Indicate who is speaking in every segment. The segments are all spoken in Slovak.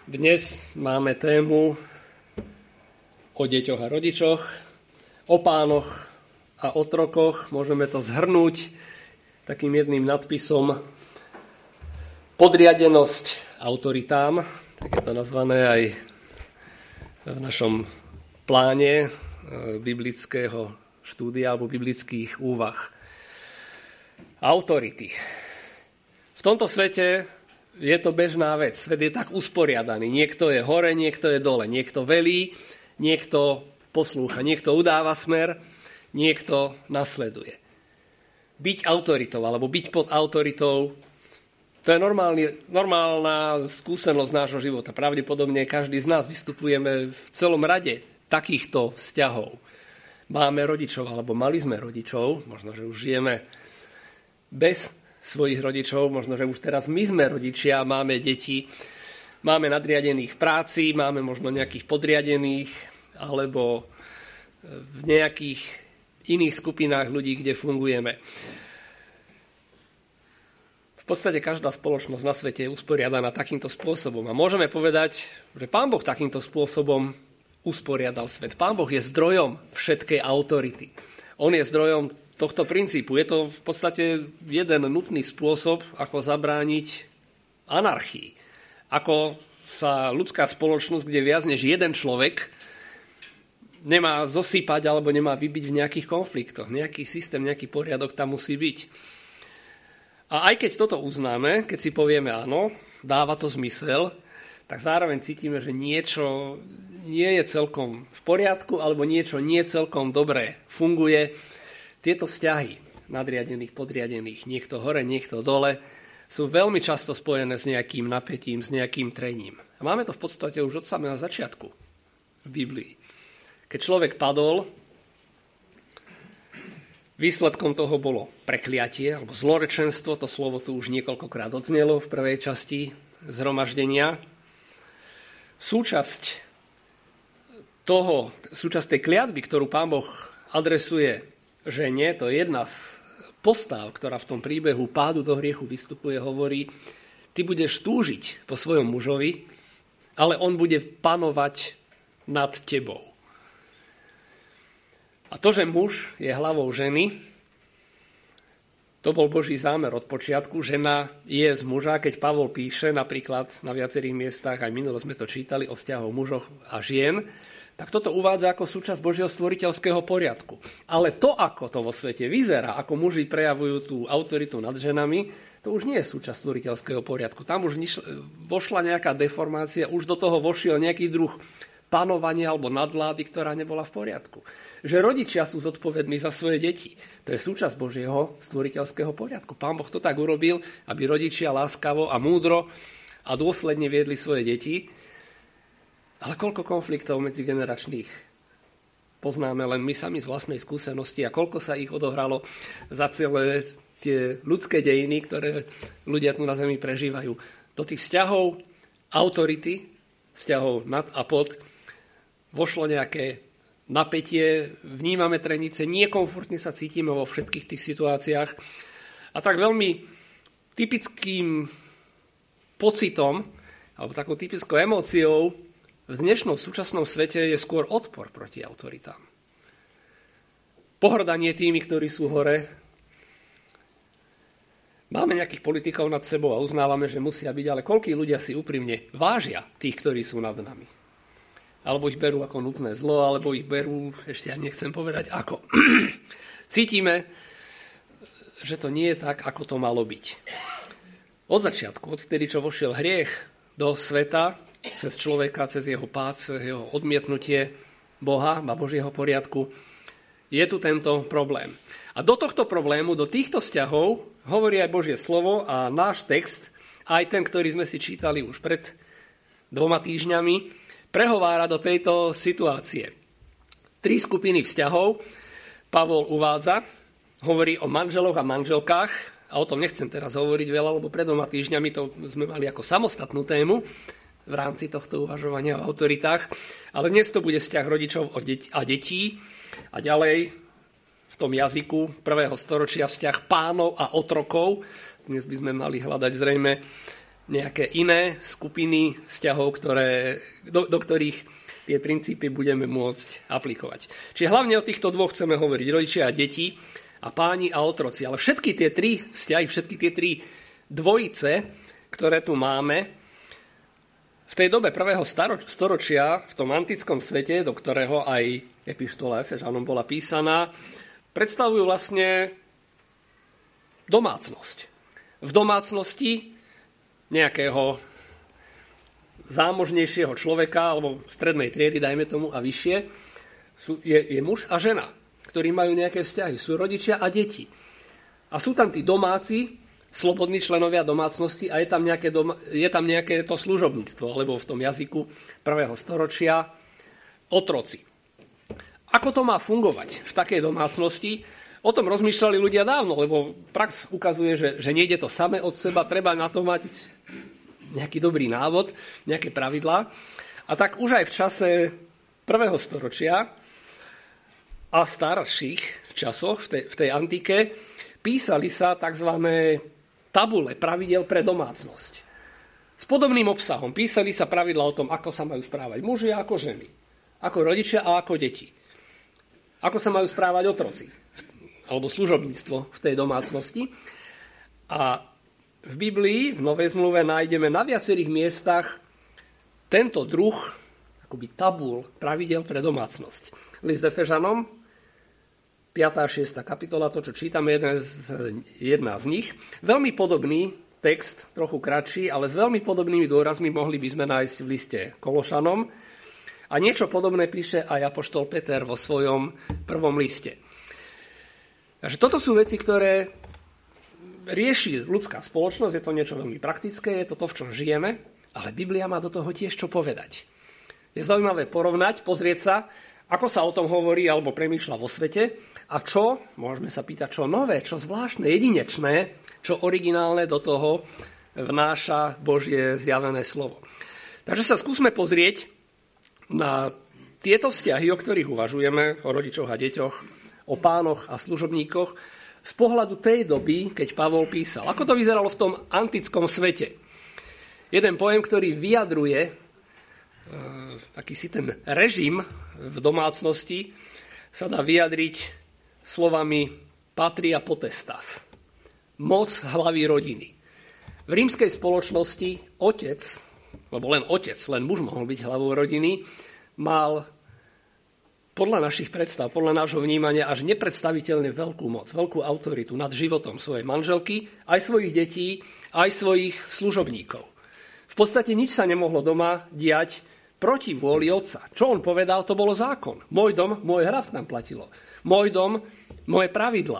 Speaker 1: Dnes máme tému o deťoch a rodičoch, o pánoch a otrokoch. Môžeme to zhrnúť takým jedným nadpisom podriadenosť autoritám, tak je to nazvané aj v našom pláne biblického štúdia alebo biblických úvah. Autority. V tomto svete je to bežná vec. Svet je tak usporiadaný. Niekto je hore, niekto je dole. Niekto velí, niekto poslúcha. Niekto udáva smer, niekto nasleduje. Byť autoritou alebo byť pod autoritou, to je normálna skúsenosť nášho života. Pravdepodobne každý z nás vystupujeme v celom rade takýchto vzťahov. Máme rodičov, alebo mali sme rodičov, možno, že už žijeme bez svojich rodičov, možno, že už teraz my sme rodičia, máme deti, máme nadriadených v práci, máme možno nejakých podriadených, alebo v nejakých iných skupinách ľudí, kde fungujeme. V podstate každá spoločnosť na svete je usporiadaná takýmto spôsobom. A môžeme povedať, že Pán Boh takýmto spôsobom usporiadal svet. Pán Boh je zdrojom všetkej autority. On je zdrojom tohto princípu. Je to v podstate jeden nutný spôsob, ako zabrániť anarchii. Ako sa ľudská spoločnosť, kde viac než jeden človek nemá zosypať alebo nemá vybiť v nejakých konfliktoch. Nejaký systém, nejaký poriadok tam musí byť. A aj keď toto uznáme, keď si povieme áno, dáva to zmysel, tak zároveň cítime, že niečo nie je celkom v poriadku alebo niečo nie celkom dobre funguje. Tieto vzťahy nadriadených, podriadených, niekto hore, niekto dole, sú veľmi často spojené s nejakým napätím, s nejakým trením. A máme to v podstate už od samého začiatku v Biblii. Keď človek padol, výsledkom toho bolo prekliatie alebo zlorečenstvo, to slovo tu už niekoľkokrát odznelo v prvej časti zhromaždenia. Súčasť tej kliatby, ktorú Pán Boh adresuje žene, to je jedna z postáv, ktorá v tom príbehu pádu do hriechu vystupuje, hovorí, ty budeš túžiť po svojom mužovi, ale on bude panovať nad tebou. A to, že muž je hlavou ženy, to bol Boží zámer od počiatku. Žena je z muža, keď Pavol píše napríklad na viacerých miestach, aj minulo sme to čítali, o vzťahoch mužov a žien, tak toto uvádza ako súčasť Božieho stvoriteľského poriadku. Ale to, ako to vo svete vyzerá, ako muži prejavujú tú autoritu nad ženami, to už nie je súčasť stvoriteľského poriadku. Tam už vošla nejaká deformácia, už do toho vošiel nejaký druh panovania alebo nadvlády, ktorá nebola v poriadku. Že rodičia sú zodpovední za svoje deti. To je súčasť Božieho stvoriteľského poriadku. Pán Boh to tak urobil, aby rodičia láskavo a múdro a dôsledne viedli svoje deti. Ale koľko konfliktov medzigeneračných poznáme len my sami z vlastnej skúsenosti a koľko sa ich odohralo za celé tie ľudské dejiny, ktoré ľudia tu na zemi prežívajú. Do tých vzťahov autority, vzťahov nad a pod, vošlo nejaké napätie, vnímame trenice, nekomfortne sa cítime vo všetkých tých situáciách. A tak veľmi typickým pocitom, alebo takou typickou emóciou v dnešnom súčasnom svete je skôr odpor proti autoritám. Pohrdanie tými, ktorí sú hore. Máme nejakých politikov nad sebou a uznávame, že musia byť, ale koľkí ľudia si úprimne vážia tých, ktorí sú nad nami. Alebo ich berú ako nutné zlo, alebo ich berú, ešte ja nechcem povedať ako. Cítime, že to nie je tak, ako to malo byť. Od začiatku, odtedy, čo vošiel hriech do sveta, cez človeka, cez jeho pád, cez jeho odmietnutie Boha a Božieho poriadku, je tu tento problém. A do tohto problému, do týchto vzťahov hovorí aj Božie slovo a náš text, aj ten, ktorý sme si čítali už pred 2 týždňami, prehovára do tejto situácie. 3 skupiny vzťahov Pavol uvádza, hovorí o manželoch a manželkách, a o tom nechcem teraz hovoriť veľa, lebo pred 2 týždňami to sme mali ako samostatnú tému v rámci tohto uvažovania o autoritách. Ale dnes to bude vzťah rodičov a detí a ďalej v tom jazyku 1. storočia vzťah pánov a otrokov. Dnes by sme mali hľadať zrejme nejaké iné skupiny vzťahov, do ktorých tie princípy budeme môcť aplikovať. Čiže hlavne o týchto dvoch chceme hovoriť, rodičia a deti a páni a otroci. Ale všetky tie tri vzťahy, všetky tie tri dvojice, ktoré tu máme, v tej dobe prvého storočia, v tom antickom svete, do ktorého aj epištola Efežanom bola písaná, predstavujú vlastne domácnosť. V domácnosti nejakého zámožnejšieho človeka, alebo strednej triedy, dajme tomu, a vyššie, je muž a žena, ktorí majú nejaké vzťahy. Sú rodičia a deti. A sú tam tí domáci, slobodní členovia domácnosti a je tam nejaké to služobníctvo, alebo v tom jazyku prvého storočia otroci. Ako to má fungovať v takej domácnosti? O tom rozmýšľali ľudia dávno, lebo prax ukazuje, že nejde to samé od seba, treba na to mať nejaký dobrý návod, nejaké pravidlá. A tak už aj v čase prvého storočia a starších časoch v tej antike písali sa tzv. Tabule pravidel pre domácnosť. S podobným obsahom písali sa pravidlá o tom, ako sa majú správať muži a ako ženy, ako rodičia a ako deti. Ako sa majú správať otroci, alebo služobníctvo v tej domácnosti. A v Biblii, v Novej zmluve, nájdeme na viacerých miestach tento druh, akoby tabul pravidel pre domácnosť. List Efežanom, 5. a 6. kapitola, to, čo čítame, jedna z nich. Veľmi podobný text, trochu kratší, ale s veľmi podobnými dôrazmi mohli by sme nájsť v liste Kološanom. A niečo podobné píše aj apoštol Peter vo svojom prvom liste. Takže toto sú veci, ktoré rieši ľudská spoločnosť, je to niečo veľmi praktické, je to to, v čom žijeme, ale Biblia má do toho tiež čo povedať. Je zaujímavé porovnať, pozrieť sa, ako sa o tom hovorí alebo premýšľa vo svete a čo, môžeme sa pýtať, čo nové, čo zvláštne, jedinečné, čo originálne do toho vnáša Božie zjavené slovo. Takže sa skúsme pozrieť na tieto vzťahy, o ktorých uvažujeme, o rodičoch a deťoch, o pánoch a služobníkoch, z pohľadu tej doby, keď Pavol písal. Ako to vyzeralo v tom antickom svete? Jeden pojem, ktorý vyjadruje akýsi ten režim v domácnosti, sa dá vyjadriť slovami patria potestas. Moc hlavy rodiny. V rímskej spoločnosti otec, lebo len muž mohol byť hlavou rodiny, mal podľa našich predstav, podľa nášho vnímania až nepredstaviteľne veľkú moc, veľkú autoritu nad životom svojej manželky, aj svojich detí, aj svojich služobníkov. V podstate nič sa nemohlo doma diať proti vôli otca. Čo on povedal, to bolo zákon. Môj dom, môj hrad tam platilo. Môj dom, moje pravidlá.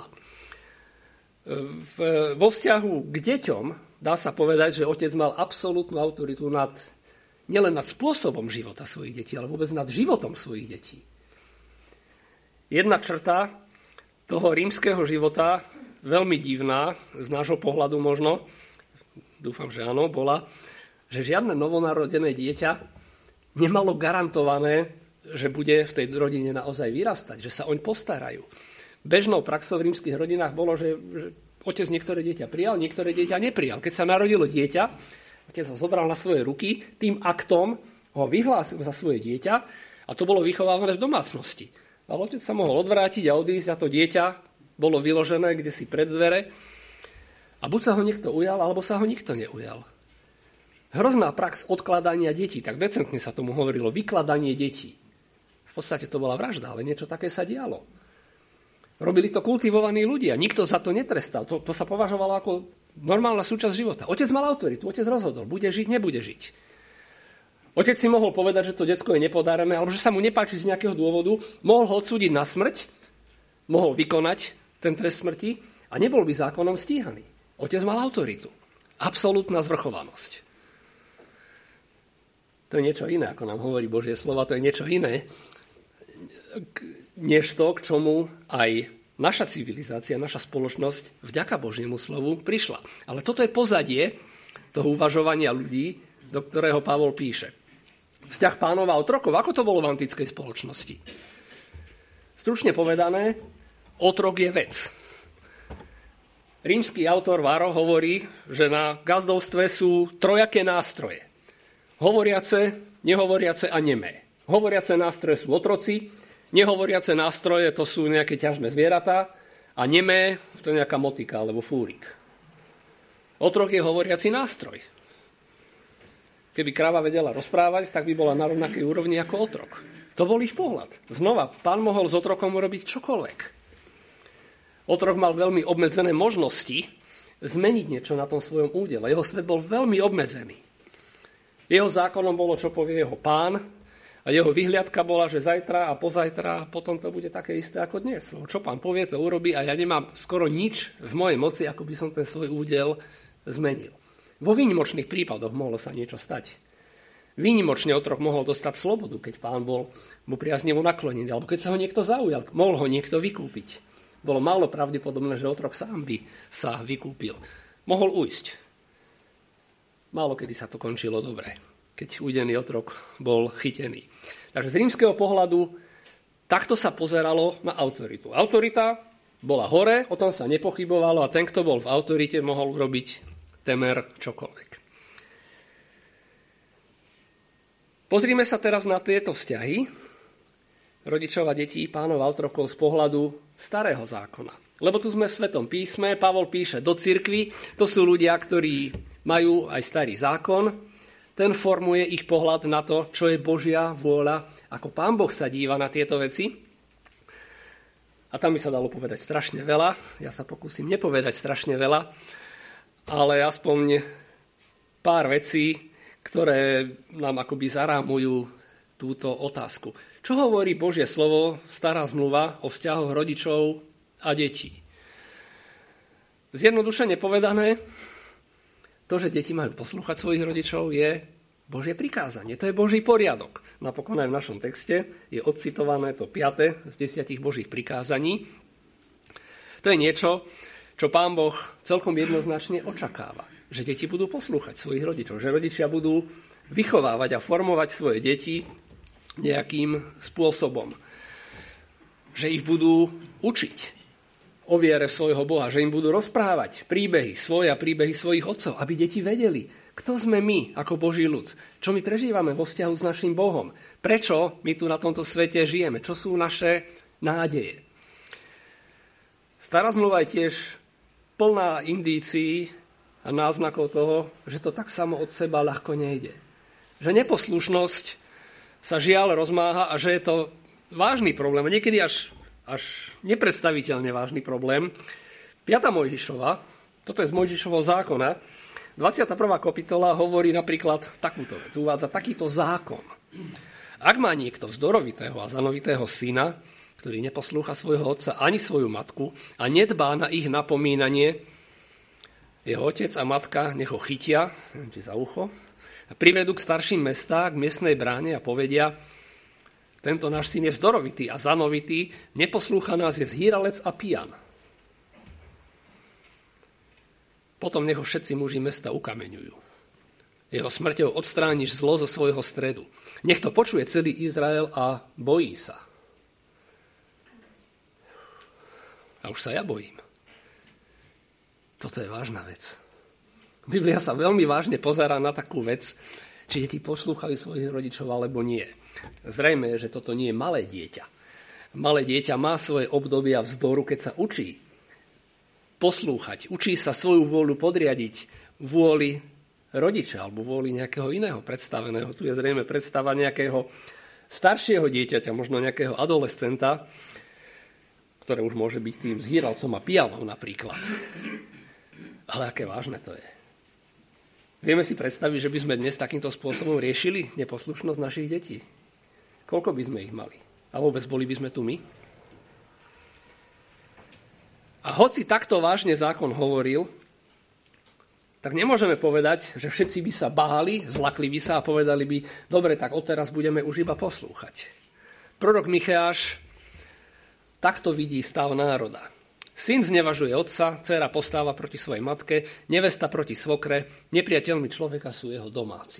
Speaker 1: Vo vzťahu k deťom dá sa povedať, že otec mal absolútnu autoritu nielen nad spôsobom života svojich detí, ale vôbec nad životom svojich detí. Jedna črta toho rímskeho života, veľmi divná, z nášho pohľadu možno, dúfam, že áno, bola, že žiadne novonarodené dieťa nemalo garantované, že bude v tej rodine naozaj vyrastať, že sa oň postarajú. Bežnou praxou v rímskych rodinách bolo, že otec niektoré dieťa prijal, niektoré dieťa neprijal. Keď sa narodilo dieťa, otec ho zobral na svoje ruky, tým aktom ho vyhlásil za svoje dieťa a to bolo vychovávané v domácnosti. Ale otec sa mohol odvrátiť a odísť a to dieťa bolo vyložené kdesi pred dvere a buď sa ho niekto ujal, alebo sa ho nikto neujal. Hrozná prax odkladania detí, tak decentne sa tomu hovorilo, vykladanie detí. V podstate to bola vražda, ale niečo také sa dialo. Robili to kultivovaní ľudia, nikto za to netrestal, to sa považovalo ako normálna súčasť života. Otec mal autoritu, otec rozhodol, bude žiť, nebude žiť. Otec si mohol povedať, že to decko je nepodarené, alebo že sa mu nepáči z nejakého dôvodu, mohol ho odsúdiť na smrť, mohol vykonať ten trest smrti a nebol by zákonom stíhaný. Otec mal autoritu. Absolútna zvrchovanosť. To je niečo iné, ako nám hovorí Božie slova, to je niečo iné, než to, k čomu aj naša civilizácia, naša spoločnosť vďaka Božiemu slovu prišla. Ale toto je pozadie toho uvažovania ľudí, do ktorého Pavol píše. Vzťah pánov a otrokov, ako to bolo v antickej spoločnosti? Stručne povedané, otrok je vec. Rímsky autor Varro hovorí, že na gazdovstve sú trojaké nástroje. Hovoriace, nehovoriace a nemé. Hovoriace nástroje sú otroci, nehovoriace nástroje to sú nejaké ťažné zvieratá a nemé to je nejaká motika alebo fúrik. Otrok je hovoriaci nástroj. Keby kráva vedela rozprávať, tak by bola na rovnakej úrovni ako otrok. To bol ich pohľad. Znova, pán mohol s otrokom urobiť čokoľvek. Otrok mal veľmi obmedzené možnosti zmeniť niečo na tom svojom údele. Jeho svet bol veľmi obmedzený. Jeho zákonom bolo, čo povie jeho pán, a jeho vyhliadka bola, že zajtra a pozajtra potom to bude také isté ako dnes. Čo pán povie, to urobí a ja nemám skoro nič v mojej moci, ako by som ten svoj údel zmenil. Vo výnimočných prípadoch mohlo sa niečo stať. Výnimočne otrok mohol dostať slobodu, keď pán bol mu priaznivo naklonený, alebo keď sa ho niekto zaujal, mohol ho niekto vykúpiť. Bolo málo pravdepodobné, že otrok sám by sa vykúpil. Mohol ujsť. Málo kedy sa to končilo dobre, keď údený otrok bol chytený. Takže z rímskeho pohľadu takto sa pozeralo na autoritu. Autorita bola hore, o tom sa nepochybovalo a ten, kto bol v autorite, mohol robiť temer čokoľvek. Pozrime sa teraz na tieto vzťahy rodičov a detí, pánov a otrokov z pohľadu starého zákona. Lebo tu sme v Svetom písme, Pavol píše do cirkvi, to sú ľudia, ktorí majú aj starý zákon, ten formuje ich pohľad na to, čo je Božia vôľa, ako Pán Boh sa díva na tieto veci. A tam by sa dalo povedať strašne veľa, ja sa pokúsim nepovedať strašne veľa, ale aspoň pár vecí, ktoré nám akoby zarámujú túto otázku. Čo hovorí Božie slovo, stará zmluva o vzťahoch rodičov a detí? Zjednodušene povedané, to, že deti majú poslúchať svojich rodičov, je Božie prikázanie. To je Boží poriadok. Napokon aj v našom texte je odcitované to 5. z 10 Božích prikázaní. To je niečo, čo Pán Boh celkom jednoznačne očakáva. Že deti budú poslúchať svojich rodičov, že rodičia budú vychovávať a formovať svoje deti nejakým spôsobom. Že ich budú učiť o viere svojho Boha, že im budú rozprávať príbehy svoje a príbehy svojich otcov, aby deti vedeli, kto sme my ako Boží ľud, čo my prežívame vo vzťahu s našim Bohom, prečo my tu na tomto svete žijeme, čo sú naše nádeje. Stará zmluva je tiež plná indícií a náznakov toho, že to tak samo od seba ľahko nejde. Že neposlušnosť sa žiaľ rozmáha a že je to vážny problém, a niekedy až nepredstaviteľne vážny problém. 5. Mojžišova, toto je z Mojžišovho zákona, 21. kapitola hovorí napríklad takúto vec, uvádza takýto zákon. Ak má niekto vzdorovitého a zanovitého syna, ktorý neposlúcha svojho otca ani svoju matku a nedbá na ich napomínanie, jeho otec a matka nech ho chytia, či za ucho, a privedú k starším mestá, k miestnej bráne a povedia: tento náš syn je vzdorovitý a zanovitý, neposlúcha nás, je zhýralec a pijan. Potom nech ho všetci muži mesta ukameňujú. Jeho smrťou odstrániš zlo zo svojho stredu. Nech to počuje celý Izrael a bojí sa. A už sa ja bojím. Toto je vážna vec. Biblia sa veľmi vážne pozerá na takú vec, či deti poslúchajú svojich rodičov alebo nie. Zrejme, že toto nie je malé dieťa. Malé dieťa má svoje obdobia vzdoru, keď sa učí poslúchať, učí sa svoju vôľu podriadiť vôli rodiča alebo vôli nejakého iného predstaveného. Tu je zrejme predstava nejakého staršieho dieťaťa, možno nejakého adolescenta, ktoré už môže byť tým zhýralcom a pijanom napríklad. Ale aké vážne to je. Vieme si predstaviť, že by sme dnes takýmto spôsobom riešili neposlušnosť našich detí. Koľko by sme ich mali? A vôbec boli by sme tu my? A hoci takto vážne zákon hovoril, tak nemôžeme povedať, že všetci by sa báli, zlakli by sa a povedali by: dobre, tak odteraz budeme už iba poslúchať. Prorok Micheáš takto vidí stav národa. Syn znevažuje otca, dcéra postáva proti svojej matke, nevesta proti svokre, nepriateľmi človeka sú jeho domáci.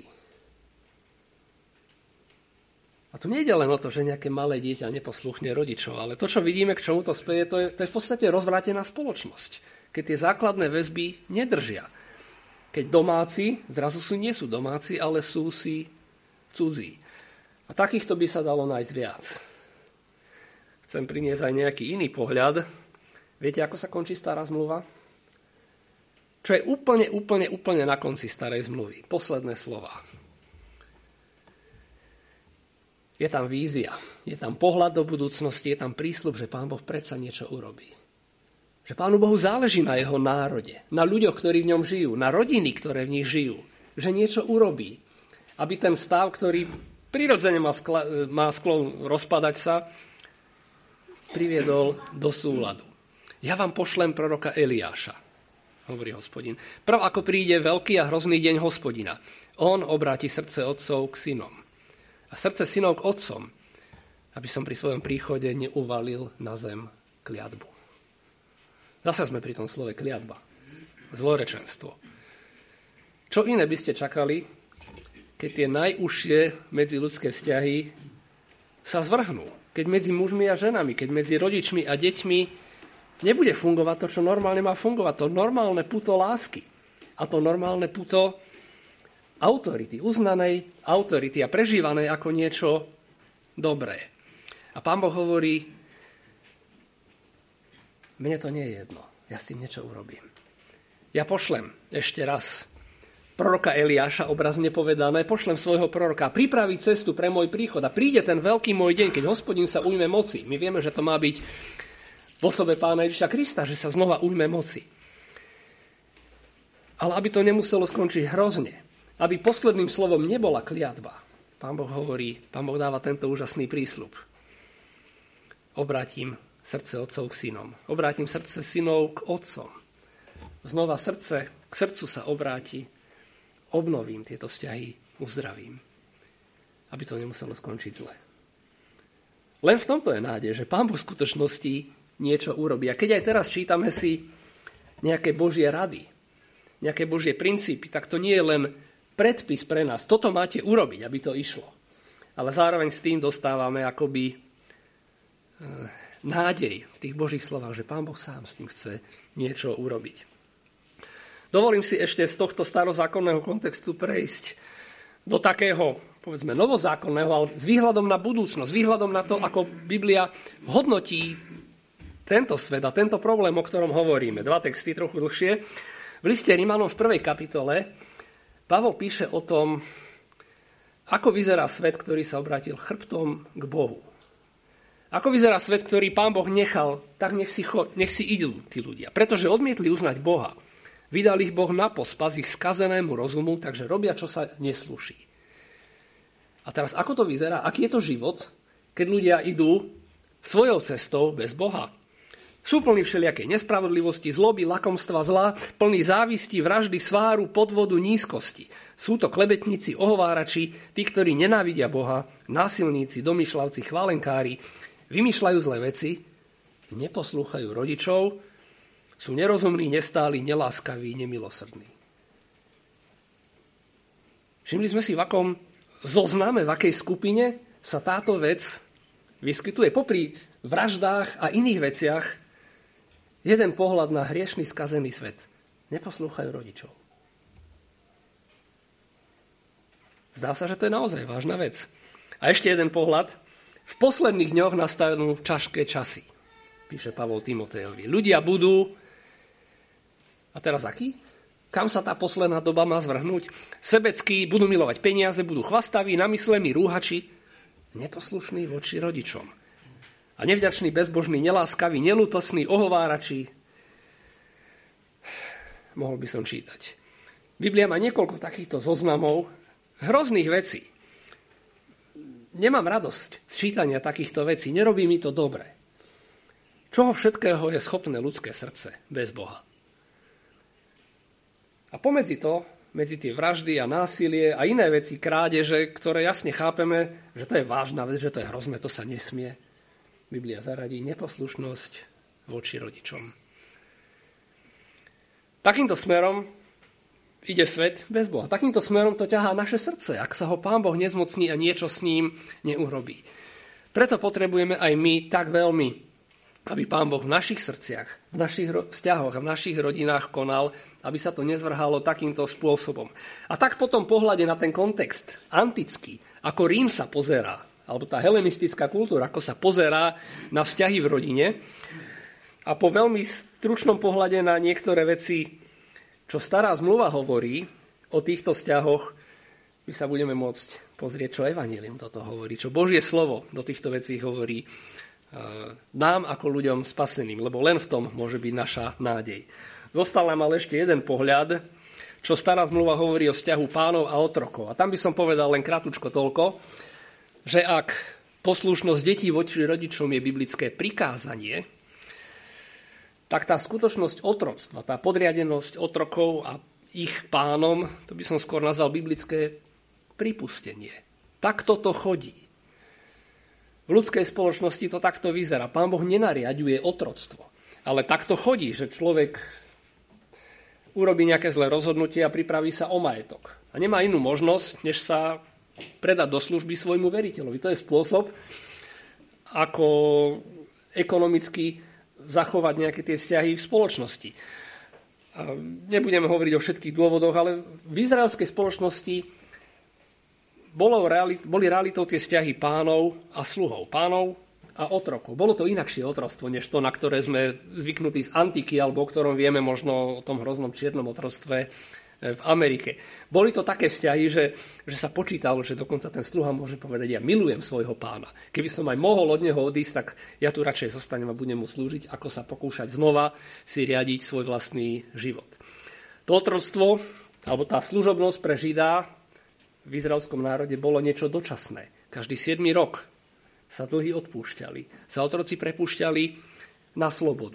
Speaker 1: A tu nejde len o to, že nejaké malé dieťa neposluchne rodičov, ale to, čo vidíme, k čomu to speje, to je v podstate rozvrátená spoločnosť. keď tie základné väzby nedržia. Keď domáci, zrazu nie sú domáci, ale sú si cudzí. A takýchto by sa dalo nájsť viac. Chcem priniesť aj nejaký iný pohľad. Viete, ako sa končí stará zmluva? Čo je úplne na konci starej zmluvy. Posledné slová. Je tam vízia, je tam pohľad do budúcnosti, je tam prísľub, že Pán Boh predsa niečo urobí. Že Pánu Bohu záleží na jeho národe, na ľuďoch, ktorí v ňom žijú, na rodiny, ktoré v nich žijú. Že niečo urobí, aby ten stav, ktorý prirodzene má sklon rozpadať sa, priviedol do súladu. Ja vám pošlem proroka Eliáša, hovorí Hospodin. Prv ako príde veľký a hrozný deň Hospodina, on obráti srdce otcov k synom a srdce synov k otcom, aby som pri svojom príchode neuvalil na zem kliatbu. Zase sme pri tom slove kliatba. Zlorečenstvo. Čo iné by ste čakali, keď tie najúžšie medziľudské vzťahy sa zvrhnú? Keď medzi mužmi a ženami, keď medzi rodičmi a deťmi nebude fungovať to, čo normálne má fungovať. To normálne puto lásky. A to normálne puto autority, uznanej autority a prežívanej ako niečo dobré. A Pán Boh hovorí, mne to nie je jedno, ja s tým niečo urobím. Ja pošlem ešte raz proroka Eliáša, obrazne povedané, pošlem svojho proroka, pripraví cestu pre môj príchod a príde ten veľký môj deň, keď Hospodin sa ujme moci. My vieme, že to má byť v osobe Pána Ježiša Krista, že sa znova ujme moci. Ale aby to nemuselo skončiť hrozne, aby posledným slovom nebola kliatba, Pán Boh hovorí, Pán Boh dáva tento úžasný prísľub. Obrátim srdce otcov k synom. Obrátim srdce synov k otcom. Znova k srdcu sa obráti. Obnovím tieto vzťahy, uzdravím. Aby to nemuselo skončiť zle. Len v tomto je nádej, že Pán Boh v skutočnosti niečo urobí. A keď aj teraz čítame si nejaké Božie rady, nejaké Božie princípy, tak to nie je len predpis pre nás. Toto máte urobiť, aby to išlo. Ale zároveň s tým dostávame akoby nádej v tých Božích slovách, že Pán Boh sám s tým chce niečo urobiť. Dovolím si ešte z tohto starozákonného kontextu prejsť do takého, povedzme, novozákonného, ale s výhľadom na budúcnosť, s výhľadom na to, ako Biblia hodnotí tento svet a tento problém, o ktorom hovoríme. Dva texty, trochu dlhšie. V liste Rimanom v 1. kapitole Pavol píše o tom, ako vyzerá svet, ktorý sa obrátil chrbtom k Bohu. Ako vyzerá svet, ktorý Pán Boh nechal, tak nech si idú tí ľudia. Pretože odmietli uznať Boha. Vydal ich Boh na pospas ich skazenému rozumu, takže robia, čo sa neslúši. A teraz, ako to vyzerá? Aký je to život, keď ľudia idú svojou cestou bez Boha? Sú plní všelijakej nespravodlivosti, zloby, lakomstva, zla, plní závisti, vraždy, sváru, podvodu, nízkosti. Sú to klebetníci, ohovárači, tí, ktorí nenávidia Boha, násilníci, domýšľavci, chválenkári, vymýšľajú zlé veci, neposlúchajú rodičov, sú nerozumní, nestáli, neláskaví, nemilosrdní. Všimli sme si, v akom zozname, v akej skupine sa táto vec vyskytuje. Popri vraždách a iných veciach jeden pohľad na hriešný, skazený svet. Neposlúchajú rodičov. Zdá sa, že to je naozaj vážna vec. A ešte jeden pohľad. V posledných dňoch nastanú ťažké časy, píše Pavol Timotejovi. Ľudia budú, a teraz aký? Kam sa tá posledná doba má zvrhnúť? Sebeckí, budú milovať peniaze, budú chvastaví, namyslení, rúhači, neposlušní voči rodičom. A nevďační, bezbožní, neláskaví, nelútosní, ohovárači. Mohol by som čítať. Biblia má niekoľko takýchto zoznamov hrozných vecí. Nemám radosť z čítania takýchto vecí, nerobí mi to dobre. Čoho všetkého je schopné ľudské srdce bez Boha? A pomedzi to, medzi tie vraždy a násilie a iné veci, krádeže, ktoré jasne chápeme, že to je vážna vec, že to je hrozné, to sa nesmie. Biblia zaradí neposlušnosť voči rodičom. Takýmto smerom ide svet bez Boha. Takýmto smerom to ťahá naše srdce, ak sa ho Pán Boh nezmocní a niečo s ním neurobí. Preto potrebujeme aj my tak veľmi aby Pán Boh v našich srdciach, v našich vzťahoch a v našich rodinách konal, aby sa to nezvrhalo takýmto spôsobom. A tak potom pohľade na ten kontext antický, ako Rím sa pozerá, alebo tá helenistická kultúra, ako sa pozerá na vzťahy v rodine, a po veľmi stručnom pohľade na niektoré veci, čo stará zmluva hovorí o týchto vzťahoch, my sa budeme môcť pozrieť, čo Evanjelium toto hovorí, čo Božie slovo do týchto vecí hovorí nám ako ľuďom spaseným, lebo len v tom môže byť naša nádej. Zostal nám ale ešte jeden pohľad, čo stará zmluva hovorí o vzťahu pánov a otrokov. A tam by som povedal len krátko toľko, že ak poslušnosť detí voči rodičom je biblické prikázanie, tak tá skutočnosť otroctva, tá podriadenosť otrokov a ich pánom, to by som skôr nazval biblické pripustenie. Takto to chodí. V ľudskej spoločnosti to takto vyzerá. Pán Boh nenariaďuje otroctvo. Ale takto chodí, že človek urobí nejaké zlé rozhodnutie a pripraví sa o majetok. A nemá inú možnosť, než sa predať do služby svojmu veriteľovi. To je spôsob, ako ekonomicky zachovať nejaké tie vzťahy v spoločnosti. A nebudeme hovoriť o všetkých dôvodoch, ale v izraelskej spoločnosti boli realitou tie vzťahy pánov a sluhov, pánov a otrokov. Bolo to inakšie otroctvo, než to, na ktoré sme zvyknutí z antiky, alebo o ktorom vieme možno o tom hroznom čiernom otroctve v Amerike. Boli to také vzťahy, že sa počítalo, že dokonca ten sluha môže povedať, ja milujem svojho pána. Keby som aj mohol od neho odísť, tak ja tu radšej zostanem a budem mu slúžiť, ako sa pokúšať znova si riadiť svoj vlastný život. To otroctvo, alebo tá služobnosť pre Žida v izraelskom národe bolo niečo dočasné. Každý 7. rok sa dlhy odpúšťali. Sa otroci prepúšťali na slobodu.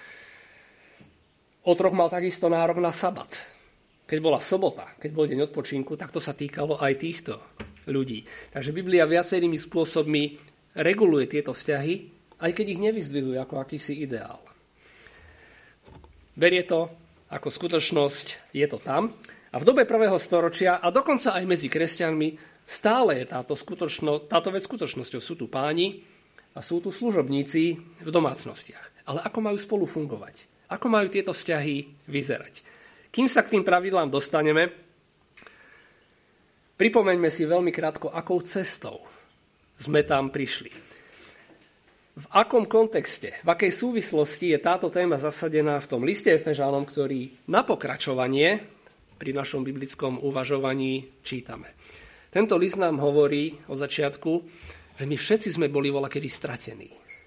Speaker 1: Otrok mal takisto nárok na sabat. Keď bola sobota, keď bol deň odpočinku, tak to sa týkalo aj týchto ľudí. Takže Biblia viacerými spôsobmi reguluje tieto vzťahy, aj keď ich nevyzdvihuje ako akýsi ideál. Berie to ako skutočnosť, je to tam. A v dobe 1. storočia, a dokonca aj medzi kresťanmi, stále je táto vec skutočnosťou. Sú tu páni a sú tu služobníci v domácnostiach. Ale ako majú spolu fungovať? Ako majú tieto vzťahy vyzerať? Kým sa k tým pravidlám dostaneme, pripomeňme si veľmi krátko, akou cestou sme tam prišli. V akom kontexte, v akej súvislosti je táto téma zasadená v tom liste Efežanom, ktorý na pokračovanie pri našom biblickom uvažovaní čítame. Tento list nám hovorí od začiatku, že my všetci sme boli volakedy stratení.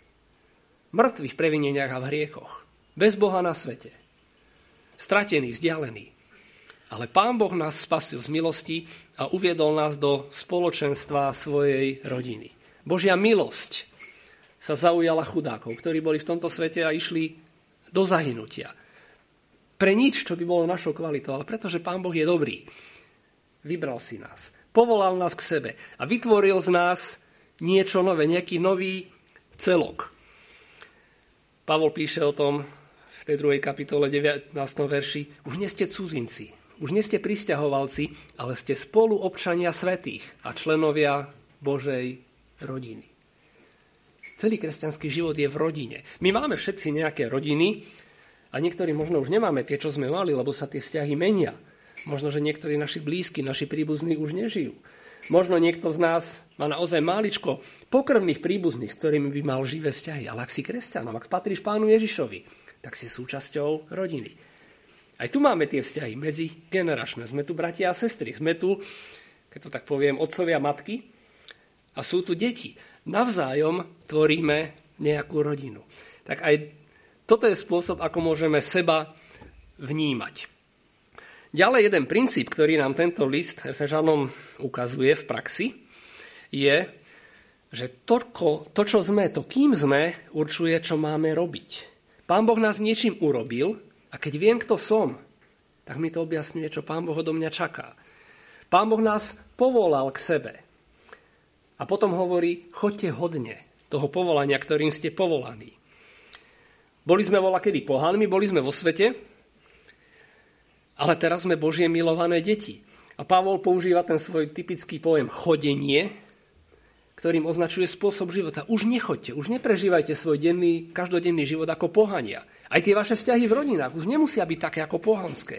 Speaker 1: Mŕtvi v previneniach a v hriechoch. Bez Boha na svete. Stratení, vzdialení. Ale Pán Boh nás spasil z milosti a uviedol nás do spoločenstva svojej rodiny. Božia milosť sa zaujala chudákov, ktorí boli v tomto svete a išli do zahynutia. Pre nič, čo by bolo našou kvalitou, ale pretože Pán Boh je dobrý. Vybral si nás. Povolal nás k sebe a vytvoril z nás niečo nové, nejaký nový celok. Pavol píše o tom v tej 2. kapitole 19. verši. Už nie ste cudzinci, už nie ste prisťahovalci, ale ste spoluobčania svätých a členovia Božej rodiny. Celý kresťanský život je v rodine. My máme všetci nejaké rodiny, a niektorí možno už nemáme tie, čo sme mali, lebo sa tie vzťahy menia. Možno, že niektorí naši blízki, naši príbuzní už nežijú. Možno niekto z nás má naozaj máličko pokrvných príbuzných, s ktorými by mal živé vzťahy. Ale ak si kresťanom, ak patríš Pánu Ježišovi, tak si súčasťou rodiny. Aj tu máme tie vzťahy medzigeneračné. Sme tu bratia a sestry. Sme tu, keď to tak poviem, otcovia, matky. A sú tu deti. Navzájom tvoríme nejakú rodinu. Tak aj toto je spôsob, ako môžeme seba vnímať. Ďalej jeden princíp, ktorý nám tento list Efežanom ukazuje v praxi, je, že to, čo sme, to, kým sme, určuje, čo máme robiť. Pán Boh nás niečím urobil a keď viem, kto som, tak mi to objasňuje, čo Pán Boh odo mňa čaká. Pán Boh nás povolal k sebe. A potom hovorí, choďte hodne toho povolania, ktorým ste povolaní. Boli sme volakedy pohanmi, boli sme vo svete, ale teraz sme Božie milované deti. A Pavol používa ten svoj typický pojem chodenie ktorým označuje spôsob života. Už nechoďte, už neprežívajte svoj každodenný život ako pohania. Aj tie vaše vzťahy v rodinách už nemusia byť také ako pohanské.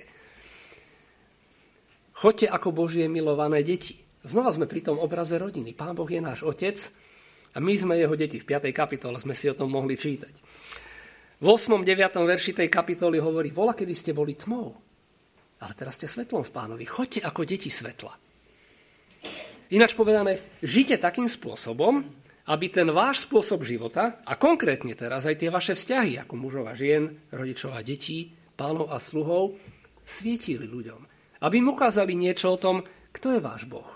Speaker 1: Choďte ako Božie milované deti. Znova sme pri tom obraze rodiny. Pán Boh je náš otec a my sme jeho deti. V 5. kapitole sme si o tom mohli čítať. V 8. 9. verši tej kapitoly hovorí, voľa, kedy ste boli tmou, ale teraz ste svetlom v Pánovi. Choďte ako deti svetla. Ináč povedané, žite takým spôsobom, aby ten váš spôsob života, a konkrétne teraz aj tie vaše vzťahy, ako mužov a žien, rodičov a detí, pánov a sluhov, svietili ľuďom. Aby im ukázali niečo o tom, kto je váš Boh.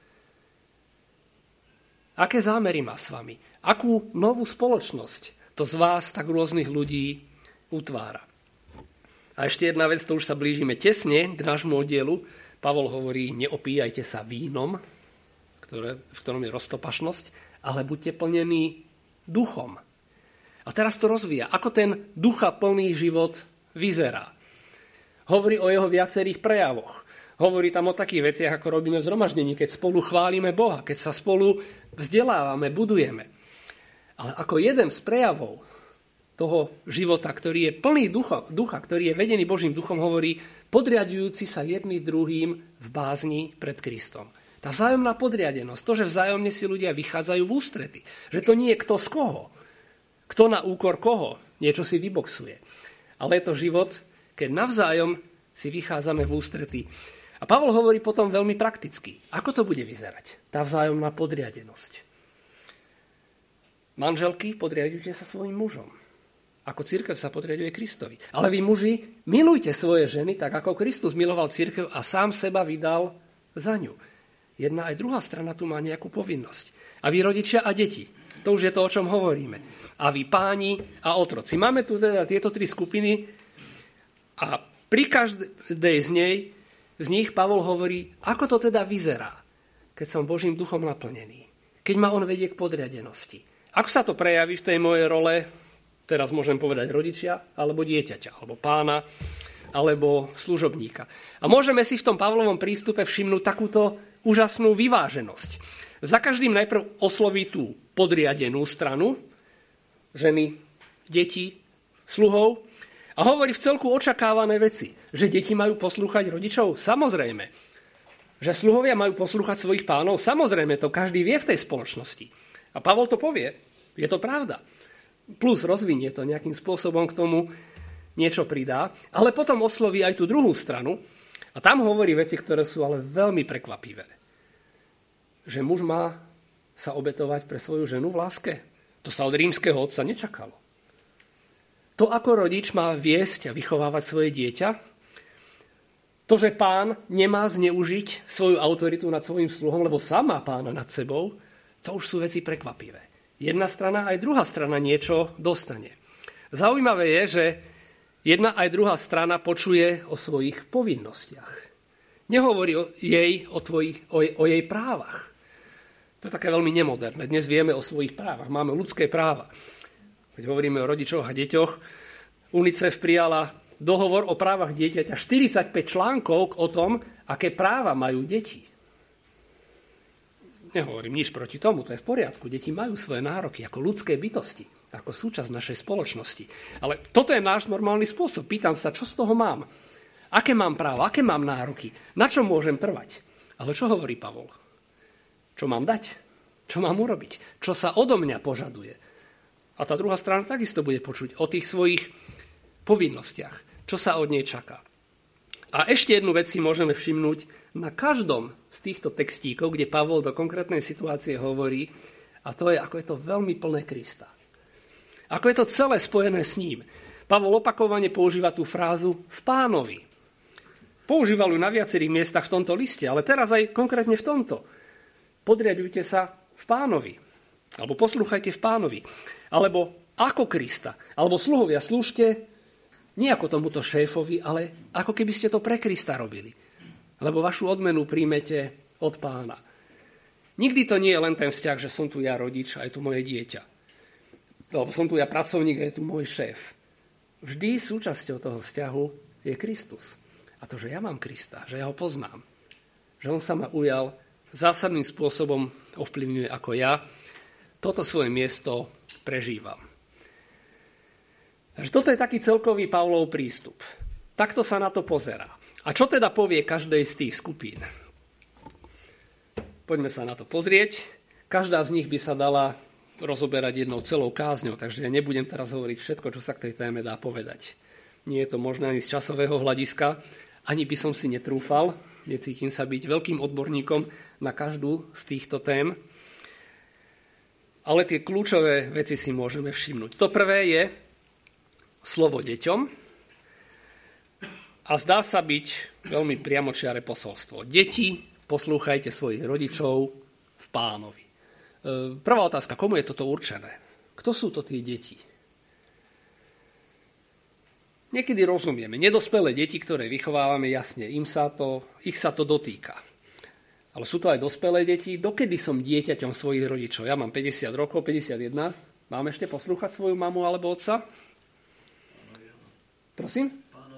Speaker 1: Aké zámery má s vami? Akú novú spoločnosť to z vás tak rôznych ľudí utvára? A ešte jedna vec, to už sa blížime tesne k nášmu oddielu. Pavol hovorí, neopíjajte sa vínom, v ktorom je roztopašnosť, ale buďte plnení duchom. A teraz to rozvíja. Ako ten ducha plný život vyzerá? Hovorí o jeho viacerých prejavoch. Hovorí tam o takých veciach, ako robíme v zhromaždení, keď spolu chválime Boha, keď sa spolu vzdelávame, budujeme. Ale ako jeden z prejavov toho života, ktorý je plný ducha, ktorý je vedený Božím duchom, hovorí, podriadujúci sa jedný druhým v bázni pred Kristom. Tá vzájomná podriadenosť, to, že vzájomne si ľudia vychádzajú v ústrety. Že to nie je kto z koho. Kto na úkor koho. Niečo si vyboxuje. Ale je to život, keď navzájom si vychádzame v ústrety. A Pavol hovorí potom veľmi prakticky. Ako to bude vyzerať? Tá vzájomná podriadenosť. Manželky, podriadujte sa svojim mužom. Ako cirkev sa podriaduje Kristovi. Ale vy muži, milujte svoje ženy, tak ako Kristus miloval cirkev a sám seba vydal za ňu. Jedna aj druhá strana tu má nejakú povinnosť. A vy rodičia a deti. To už je to, o čom hovoríme. A vy páni a otroci. Máme tu teda tieto tri skupiny a pri každej z nich Pavol hovorí, ako to teda vyzerá, keď som Božím duchom naplnený. Keď ma on vedie k podriadenosti. Ako sa to prejaví v tej mojej role, teraz môžem povedať rodičia, alebo dieťaťa, alebo pána, alebo služobníka. A môžeme si v tom Pavlovom prístupe všimnúť takúto úžasnú vyváženosť. Za každým najprv osloví tú podriadenú stranu, ženy, deti, sluhov, a hovorí v celku očakávané veci. Že deti majú poslúchať rodičov? Samozrejme. Že sluhovia majú poslúchať svojich pánov? Samozrejme, to každý vie v tej spoločnosti. A Pavol to povie. Je to pravda. Plus rozvinie to nejakým spôsobom k tomu, niečo pridá, ale potom osloví aj tú druhú stranu a tam hovorí veci, ktoré sú ale veľmi prekvapivé. Že muž má sa obetovať pre svoju ženu v láske. To sa od rímskeho otca nečakalo. To, ako rodič má viesť a vychovávať svoje dieťa, to, že pán nemá zneužiť svoju autoritu nad svojím sluhom, lebo sám má pána nad sebou, to už sú veci prekvapivé. Jedna strana aj druhá strana niečo dostane. Zaujímavé je, že jedna aj druhá strana počuje o svojich povinnostiach. Nehovorí o jej právach. To je také veľmi nemoderné. Dnes vieme o svojich právach. Máme ľudské práva. Keď hovoríme o rodičoch a deťoch, UNICEF prijala dohovor o právach dieťaťa 45 článkov o tom, aké práva majú deti. Nehovorím nič proti tomu, to je v poriadku. Deti majú svoje nároky ako ľudské bytosti, ako súčasť našej spoločnosti. Ale toto je náš normálny spôsob. Pýtam sa, čo z toho mám? Aké mám práva, aké mám nároky? Na čo môžem trvať? Ale čo hovorí Pavol? Čo mám dať? Čo mám urobiť? Čo sa odo mňa požaduje? A tá druhá strana takisto bude počuť o tých svojich povinnostiach. Čo sa od nej čaká? A ešte jednu vec si môžeme všimnúť na každom z týchto textíkov, kde Pavol do konkrétnej situácie hovorí, a to je, ako je to veľmi plné Krista. Ako je to celé spojené s ním. Pavol opakovane používa tú frázu v Pánovi. Používal ju na viacerých miestach v tomto liste, ale teraz aj konkrétne v tomto. Podriaďujte sa v Pánovi. Alebo poslúchajte v Pánovi. Alebo ako Krista. Alebo sluhovia, slúžte nie ako tomuto šéfovi, ale ako keby ste to pre Krista robili. Lebo vašu odmenu príjmete od Pána. Nikdy to nie je len ten vzťah, že som tu ja rodič a je tu moje dieťa. Alebo som tu ja pracovník a je tu môj šéf. Vždy súčasťou toho vzťahu je Kristus. A to, že ja mám Krista, že ja ho poznám. Že on sa ma ujal zásadným spôsobom ovplyvňuje ako ja toto svoje miesto prežívam. Takže toto je taký celkový Pavlov prístup. Takto sa na to pozerá. A čo teda povie každej z tých skupín? Poďme sa na to pozrieť. Každá z nich by sa dala rozoberať jednou celou kázňou, takže ja nebudem teraz hovoriť všetko, čo sa k tej téme dá povedať. Nie je to možné ani z časového hľadiska, ani by som si netrúfal, necítim sa byť veľkým odborníkom na každú z týchto tém, ale tie kľúčové veci si môžeme všimnúť. To prvé je slovo deťom a zdá sa byť veľmi priamočiare posolstvo. Deti, poslúchajte svojich rodičov v Pánovi. Prvá otázka, komu je toto určené? Kto sú to tie deti? Niekedy rozumieme. Nedospelé deti, ktoré vychovávame, jasne, ich sa to dotýka. Ale sú to aj dospelé deti. Dokedy som dieťaťom svojich rodičov? Ja mám 50 rokov, 51. Mám ešte poslúchať svoju mamu alebo otca? Prosím?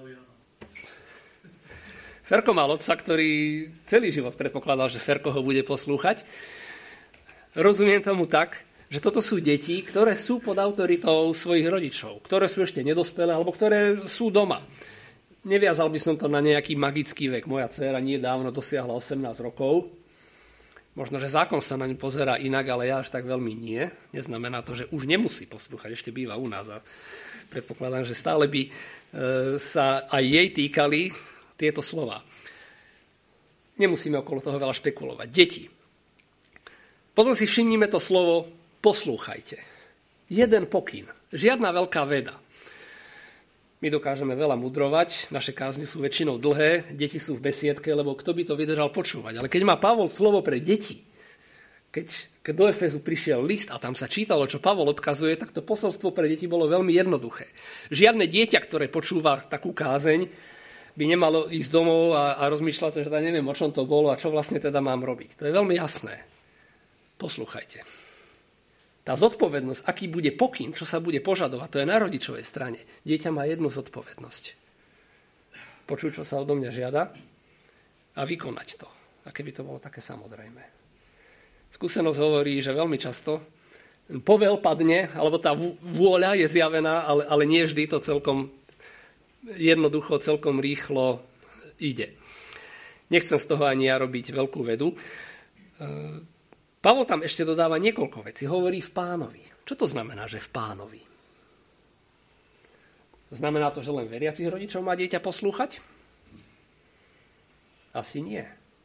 Speaker 1: Ferko mal otca, ktorý celý život predpokladal, že Ferko ho bude poslúchať. Rozumiem tomu tak, že toto sú deti, ktoré sú pod autoritou svojich rodičov, ktoré sú ešte nedospelé alebo ktoré sú doma. Neviazal by som to na nejaký magický vek. Moja dcéra nedávno dosiahla 18 rokov. Možno, že zákon sa na ňu pozerá inak, ale ja až tak veľmi nie. Neznamená to, že už nemusí poslúchať, ešte býva u nás a predpokladám, že stále by sa aj jej týkali tieto slova. Nemusíme okolo toho veľa špekulovať. Deti. Potom si všimnime to slovo poslúchajte. Jeden pokyn. Žiadna veľká veda. My dokážeme veľa mudrovať, naše kázne sú väčšinou dlhé, deti sú v besiedke, lebo kto by to vydržal počúvať. Ale keď má Pavol slovo pre deti, keď do Efezu prišiel list a tam sa čítalo, čo Pavol odkazuje, tak to posolstvo pre deti bolo veľmi jednoduché. Žiadne dieťa, ktoré počúva takú kázeň, by nemalo ísť domov a rozmýšľať, že teda neviem, o čom to bolo a čo vlastne teda mám robiť. To je veľmi jasné. Poslúchajte. Tá zodpovednosť, aký bude pokyn, čo sa bude požadovať, to je na rodičovej strane. Dieťa má jednu zodpovednosť. Počuť, čo sa odo mňa žiada a vykonať to. A keby to bolo také samozrejme. Skúsenosť hovorí, že veľmi často povel padne, alebo tá vôľa je zjavená, ale nie vždy to celkom jednoducho, celkom rýchlo ide. Nechcem z toho ani ja robiť veľkú vedu. Pavol tam ešte dodáva niekoľko vecí. Hovorí v Pánovi. Čo to znamená, že v Pánovi? Znamená to, že len veriacich rodičov má dieťa poslúchať? Asi nie.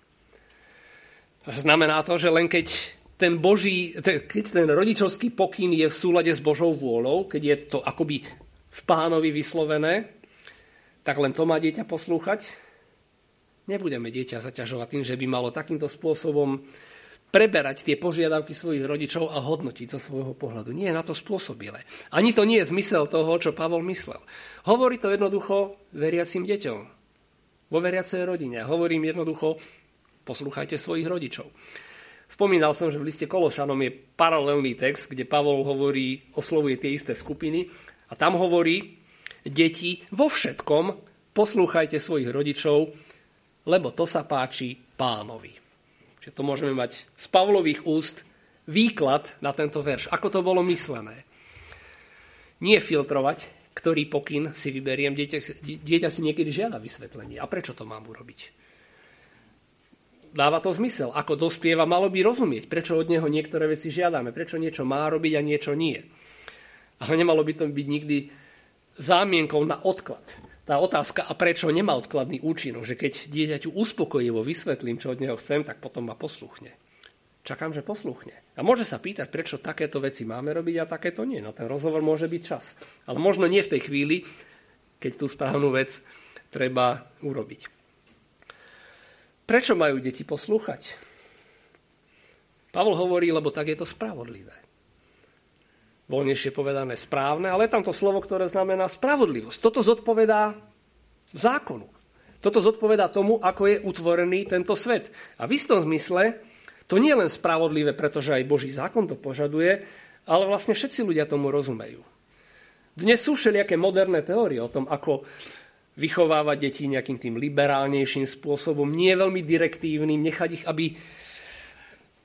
Speaker 1: Znamená to, že len keď ten rodičovský pokyn je v súlade s Božou vôľou, keď je to akoby v Pánovi vyslovené, tak len to má dieťa poslúchať? Nebudeme dieťa zaťažovať tým, že by malo takýmto spôsobom preberať tie požiadavky svojich rodičov a hodnotiť zo svojho pohľadu. Nie je na to spôsobilé. Ani to nie je zmysel toho, čo Pavol myslel. Hovorí to jednoducho veriacim deťom. Vo veriacej rodine. Hovorím jednoducho, poslúchajte svojich rodičov. Spomínal som, že v liste Kološanom je paralelný text, kde Pavol oslovuje tie isté skupiny a tam hovorí, deti, vo všetkom poslúchajte svojich rodičov, lebo to sa páči Pánovi. Čiže to môžeme mať z Pavlových úst výklad na tento verš. Ako to bolo myslené? Nie filtrovať, ktorý pokyn si vyberiem. Dieťa si niekedy žiada vysvetlenie. A prečo to mám urobiť? Dáva to zmysel. Ako dospieva, malo by rozumieť, prečo od neho niektoré veci žiadame, prečo niečo má robiť a niečo nie. Ale nemalo by to byť nikdy zámienkou na odklad. Tá otázka, a prečo nemá odkladný účinok, že keď dieťaťu uspokojivo vysvetlím, čo od neho chcem, tak potom ma posluchne. Čakám, že posluchne. A môže sa pýtať, prečo takéto veci máme robiť a takéto nie. No ten rozhovor môže byť čas. Ale možno nie v tej chvíli, keď tú správnu vec treba urobiť. Prečo majú deti poslúchať? Pavol hovorí, lebo tak je to spravodlivé. Voľnejšie povedané správne, ale je tam to slovo, ktoré znamená spravodlivosť. Toto zodpovedá zákonu. Toto zodpovedá tomu, ako je utvorený tento svet. A v istom zmysle to nie je len spravodlivé, pretože aj Boží zákon to požaduje, ale vlastne všetci ľudia tomu rozumejú. Dnes sú všelijaké moderné teórie o tom, ako vychovávať deti nejakým tým liberálnejším spôsobom, nie veľmi direktívnym, nechať ich, aby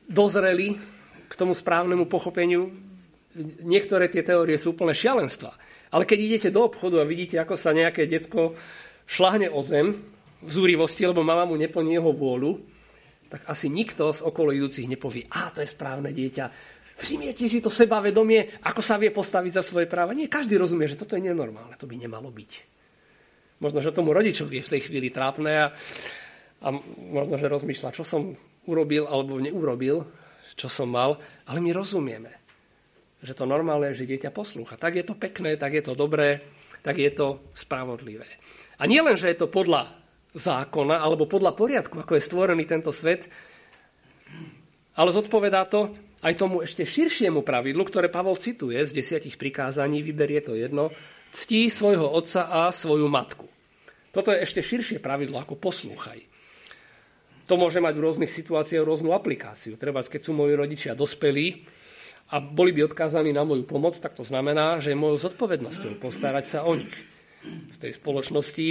Speaker 1: dozreli k tomu správnemu pochopeniu. Niektoré tie teórie sú úplne šialenstva. Ale keď idete do obchodu a vidíte, ako sa nejaké decko šľahne o zem v zúrivosti, lebo mama mu neplní jeho vôľu, tak asi nikto z okolojúcich nepovie, to je správne dieťa. Všimnite si to sebavedomie, ako sa vie postaviť za svoje práva. Nie, každý rozumie, že toto je nenormálne, to by nemalo byť. Možno, že tomu rodičovi je v tej chvíli trápne a možno, že rozmýšľa, čo som urobil alebo neurobil, čo som mal, ale my rozumieme, že to normálne je, že dieťa poslúcha. Tak je to pekné, tak je to dobré, tak je to spravodlivé. A nie len, že je to podľa zákona alebo podľa poriadku, ako je stvorený tento svet, ale zodpovedá to aj tomu ešte širšiemu pravidlu, ktoré Pavol cituje z 10 prikázaní, vyberie to jedno, ctí svojho otca a svoju matku. Toto je ešte širšie pravidlo ako poslúchaj. To môže mať v rôznych situáciách rôznu aplikáciu. Treba, keď sú moji rodičia dospelí a boli by odkázaní na moju pomoc, tak to znamená, že je mojou zodpovednosťou postarať sa o nich. V tej spoločnosti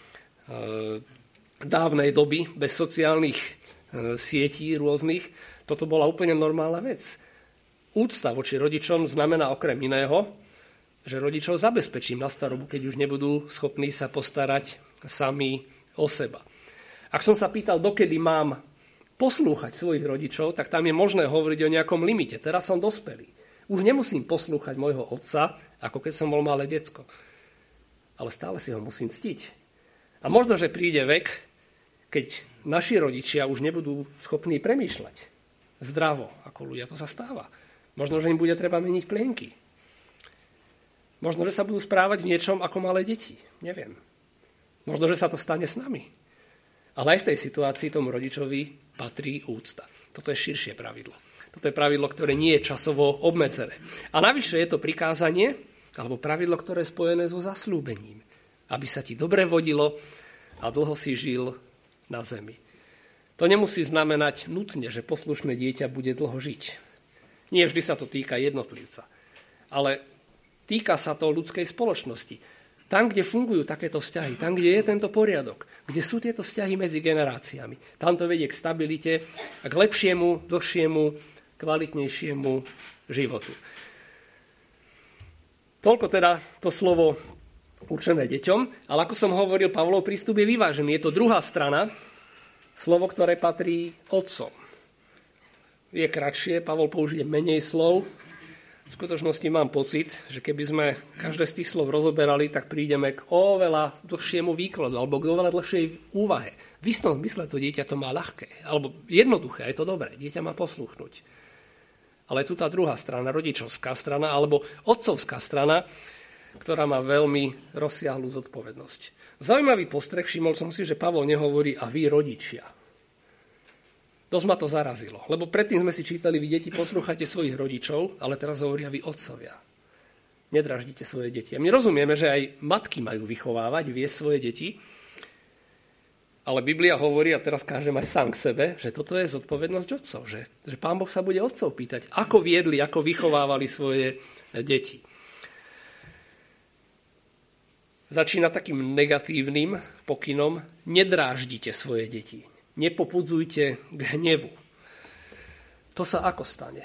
Speaker 1: dávnej doby, bez sociálnych sietí rôznych, toto bola úplne normálna vec. Úcta voči rodičom znamená okrem iného, že rodičov zabezpečím na starobu, keď už nebudú schopní sa postarať sami o seba. Ak som sa pýtal, dokedy mám poslúchať svojich rodičov, tak tam je možné hovoriť o nejakom limite. Teraz som dospelý. Už nemusím poslúchať môjho otca, ako keď som bol malé decko. Ale stále si ho musím ctiť. A možno, že príde vek, keď naši rodičia už nebudú schopní premýšľať zdravo, ako ľudia, to sa stáva. Možno, že im bude treba meniť plienky. Možno, že sa budú správať v niečom ako malé deti. Neviem. Možno, že sa to stane s nami. Ale aj v tej situácii tomu rodičovi patrí úcta. Toto je širšie pravidlo. Toto je pravidlo, ktoré nie je časovo obmedzené. A navyše je to prikázanie, alebo pravidlo, ktoré je spojené so zasľúbením. Aby sa ti dobre vodilo a dlho si žil na zemi. To nemusí znamenať nutne, že poslušné dieťa bude dlho žiť. Nie vždy sa to týka jednotlivca. Ale týka sa to ľudskej spoločnosti. Tam, kde fungujú takéto vzťahy, tam, kde je tento poriadok, kde sú tieto vzťahy medzi generáciami, tam to vedie k stabilite a k lepšiemu, dlhšiemu, kvalitnejšiemu životu. Toľko teda to slovo určené deťom, ale ako som hovoril, Pavlov prístup je vyvážený. Je to druhá strana, slovo, ktoré patrí otcom. Je kratšie, Pavol použije menej slov. V skutočnosti mám pocit, že keby sme každé z tých slov rozoberali, tak prídeme k oveľa dlhšiemu výkladu alebo k oveľa dlhšej úvahe. V istom zmysle to dieťa to má ľahké, alebo jednoduché, je to dobré, dieťa má poslúchnuť. Ale je tu tá druhá strana, rodičovská strana alebo otcovská strana, ktorá má veľmi rozsiahlu zodpovednosť. Zaujímavý postreh, všimol som si, že Pavol nehovorí a vy rodičia. Dosť ma to zarazilo, lebo predtým sme si čítali, vy deti poslúchate svojich rodičov, ale teraz hovoria vy otcovia. Nedraždite svoje deti. A my rozumieme, že aj matky majú vychovávať, viesť svoje deti, ale Biblia hovorí, a teraz kážem aj sám k sebe, že toto je zodpovednosť otcov, že Pán Boh sa bude otcov pýtať, ako viedli, ako vychovávali svoje deti. Začína takým negatívnym pokynom, nedráždite svoje deti. Nepopudzujte k hnevu. To sa ako stane?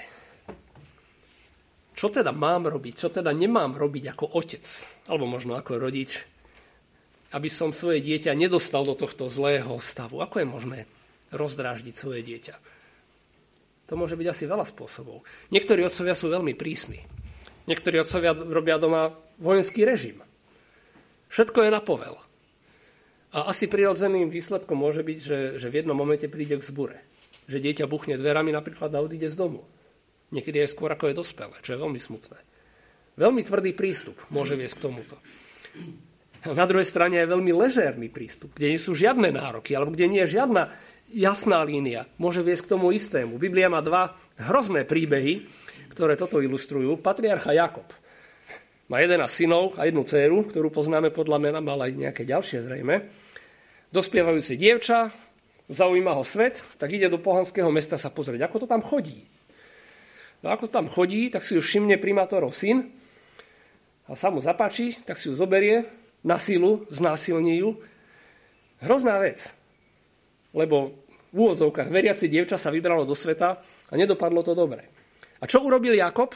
Speaker 1: Čo teda mám robiť? Čo teda nemám robiť ako otec? Alebo možno ako rodič? Aby som svoje dieťa nedostal do tohto zlého stavu. Ako je možné rozdráždiť svoje dieťa? To môže byť asi veľa spôsobov. Niektorí otcovia sú veľmi prísni. Niektorí otcovia robia doma vojenský režim. Všetko je na povel. A asi prirodzeným výsledkom môže byť, že v jednom momente príde k zbure. Že dieťa buchne dverami napríklad a odíde z domu. Niekedy aj skôr, ako je dospelé, čo je veľmi smutné. Veľmi tvrdý prístup môže viesť k tomuto. Na druhej strane je veľmi ležérny prístup, kde nie sú žiadne nároky, alebo kde nie je žiadna jasná línia. Môže viesť k tomu istému. Biblia má dva hrozné príbehy, ktoré toto ilustrujú. Patriarcha Jakob má 11 synov a jednu dcéru, ktorú poznáme podľa mena, mal aj nejaké ďalšie zrejme. Dospievajúce dievča, zaujíma ho svet, tak ide do pohanského mesta sa pozrieť, ako to tam chodí. No ako to tam chodí, tak si ju všimne primátorov syn a sa mu zapáči, tak si ju zoberie, na silu, znásilní ju. Hrozná vec, lebo v úvodzovkách veriaci dievča sa vybralo do sveta A nedopadlo to dobre. A čo urobil Jakob?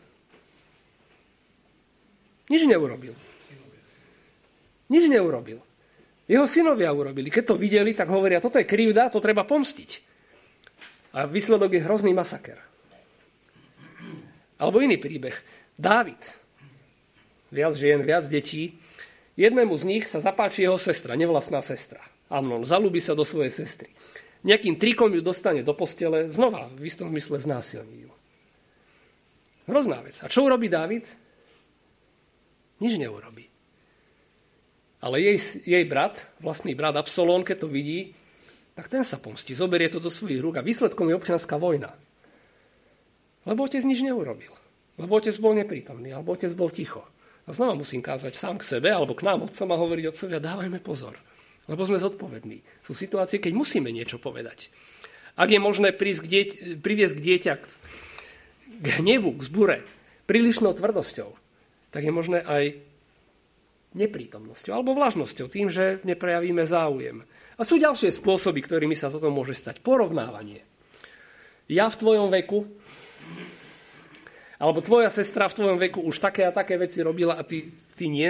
Speaker 1: Nič neurobil. Nič neurobil. Jeho synovia urobili. Keď to videli, tak hovoria, toto je krivda, to treba pomstiť. A výsledok je hrozný masaker. Alebo iný príbeh. Dávid. Viac žien, viac detí. Jednému z nich sa zapáči jeho sestra, nevlastná sestra. Amnon, zalúbi sa do svojej sestry. Nejakým trikom ju dostane do postele, znova v istom zmysle znásilní ju. Hrozná vec. A čo urobí Dávid? Nič neurobí. Ale jej brat, vlastný brat Absalón, keď to vidí, tak ten sa pomstí, zoberie to do svojich rúk a výsledkom je občianska vojna. Lebo otec nič neurobil. Lebo otec bol neprítomný, alebo otec bol ticho. A znova musím kázať sám k sebe, alebo k nám otcom a hovoriť otcovia, dávajme pozor. Lebo sme zodpovední. Sú situácie, keď musíme niečo povedať. Ak je možné priviesť k dieťa k hnevu, k zbure, prílišnou tvrdosťou, tak je možné aj neprítomnosťou alebo vlažnosťou, tým, že neprejavíme záujem. A sú ďalšie spôsoby, ktorými sa toto môže stať. Porovnávanie. Ja v tvojom veku, alebo tvoja sestra v tvojom veku už také a také veci robila a ty nie.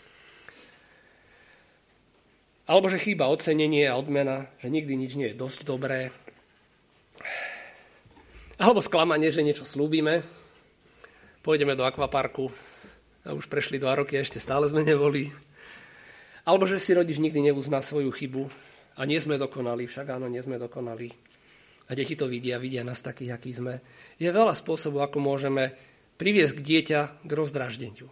Speaker 1: Alebo že chýba ocenenie a odmena, že nikdy nič nie je dosť dobré. Alebo sklamanie, že niečo slúbime. Pôjdeme do akvaparku a už prešli 2 roky a ešte stále sme neboli. Alebo že si rodič nikdy neuzná svoju chybu a nie sme dokonali, však áno, nie sme dokonali. A deti to vidia nás takých, akí sme. Je veľa spôsobov, ako môžeme priviesť dieťa k rozdraždeniu.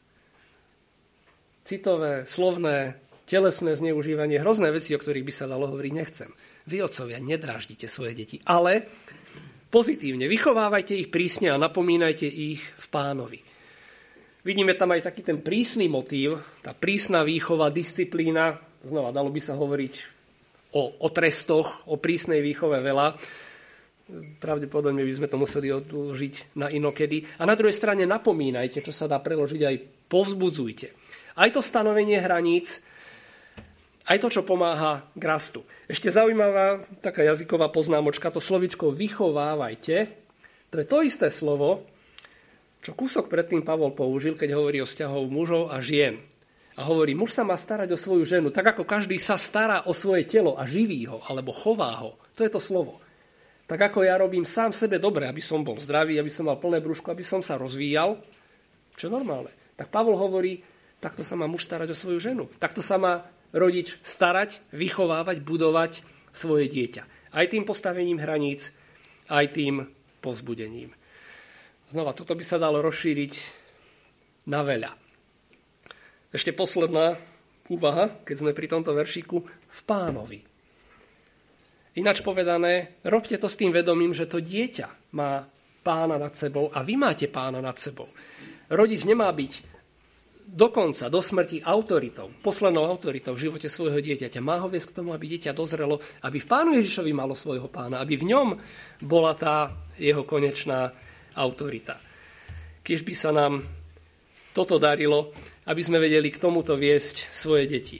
Speaker 1: Citové, slovné, telesné zneužívanie, hrozné veci, o ktorých by sa dalo hovoriť, nechcem. Vy, otcovia, nedráždite svoje deti, ale pozitívne vychovávajte ich prísne a napomínajte ich v Pánovi. Vidíme tam aj taký ten prísny motív, tá prísna výchova, disciplína, znova dalo by sa hovoriť o trestoch, o prísnej výchove veľa. Pravdepodobne by sme to museli odložiť na inokedy. A na druhej strane napomínajte, čo sa dá preložiť aj povzbudzujte. Aj to stanovenie hraníc, aj to, čo pomáha k rastu. Ešte zaujímavá taká jazyková poznámočka, to slovičko vychovávajte, to je to isté slovo, čo kúsok predtým Pavol použil, keď hovorí o vzťahov mužov a žien. A hovorí, muž sa má starať o svoju ženu, tak ako každý sa stará o svoje telo a živí ho, alebo chová ho. To je to slovo. Tak ako ja robím sám sebe dobre, aby som bol zdravý, aby som mal plné brúško, aby som sa rozvíjal, čo je normálne. Tak Pavol hovorí, takto sa má muž starať o svoju ženu. Takto sa má rodič starať, vychovávať, budovať svoje dieťa. Aj tým postavením hraníc, aj tým povzbudením. Znova, toto by sa dalo rozšíriť na veľa. Ešte posledná úvaha, keď sme pri tomto veršíku, v Pánovi. Ináč povedané, robte to s tým vedomím, že to dieťa má Pána nad sebou a vy máte Pána nad sebou. Rodič nemá byť dokonca, do smrti autoritou, poslednou autoritou v živote svojho dieťaťa. Má ho viesť k tomu, aby dieťa dozrelo, aby v Pánu Ježišovi malo svojho Pána, aby v ňom bola tá jeho konečná autorita. Keď by sa nám toto darilo, aby sme vedeli k tomuto viesť svoje deti.